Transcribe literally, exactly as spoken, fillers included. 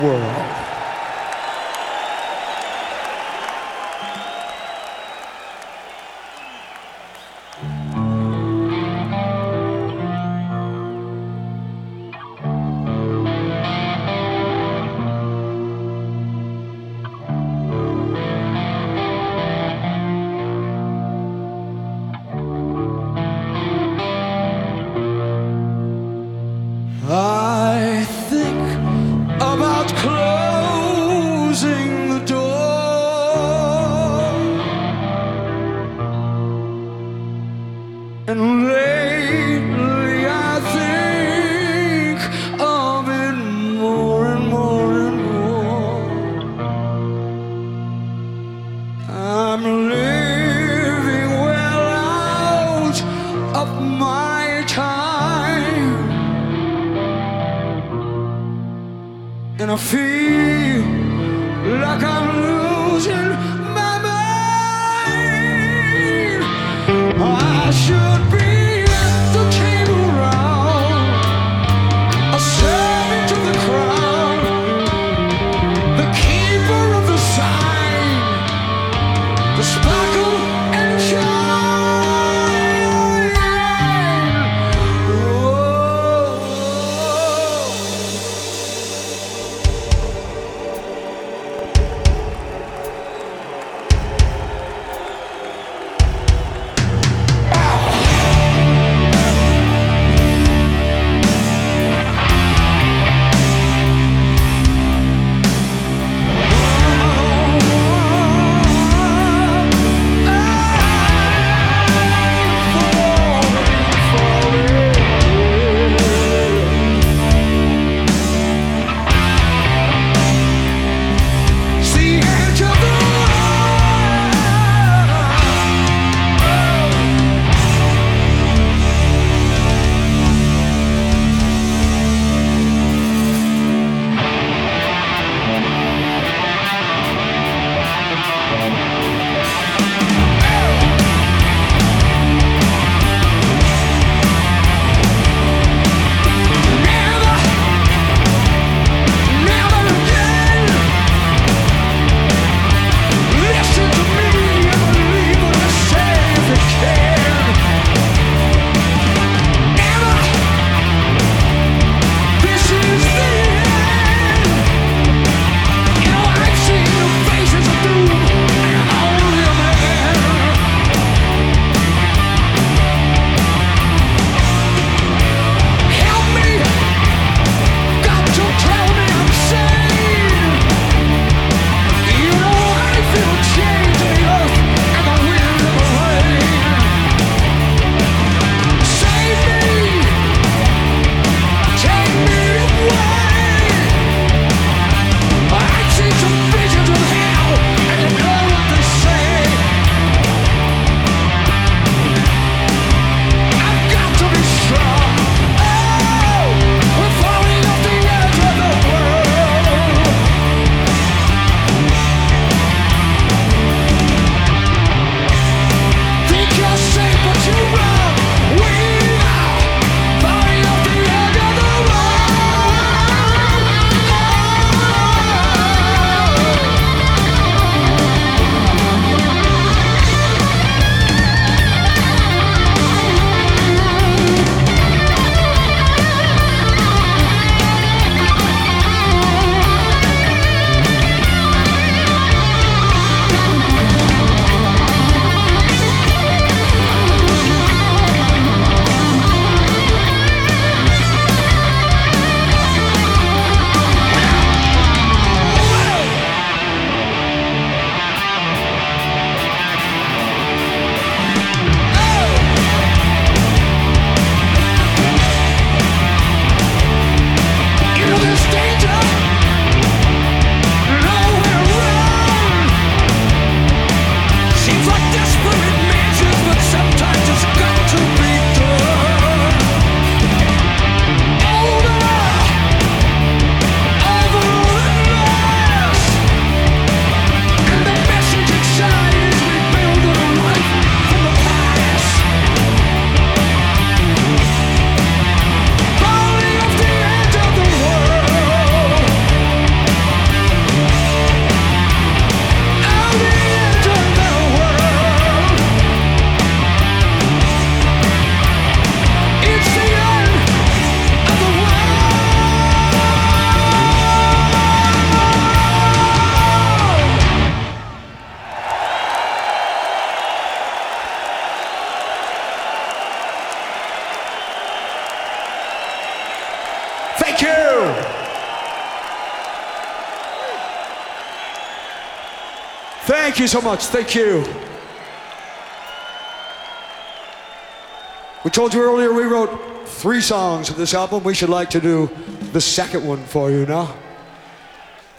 world. I think about closing the door, and lately I think of it more and more and more. I'm living well out of my time, and I feel like I'm losing my mind. I should be at the table round, a servant to the crowd, the keeper of the sign, the sparkle and shine. Whoa. Thank you. Thank you so much. Thank you. We told you earlier we wrote three songs of this album. We should like to do the second one for you now.